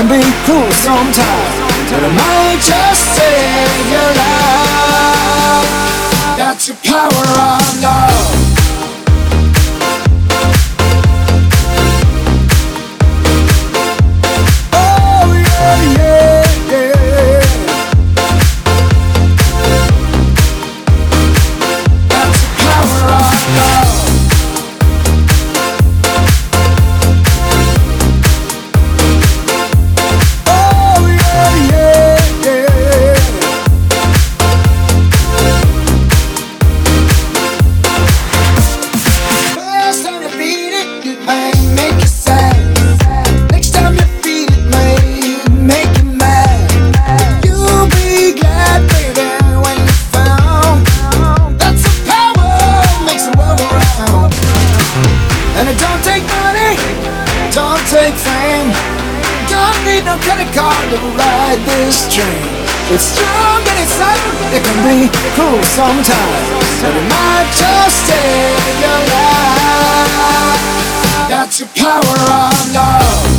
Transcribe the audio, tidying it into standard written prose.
can be cool sometimes, but it might just save your life. That's the power of love. And it don't take money, don't take fame, don't need no credit card to ride this train. It's strong and it's sudden, it can be cool sometimes, but it might just save your life. That's the power of love.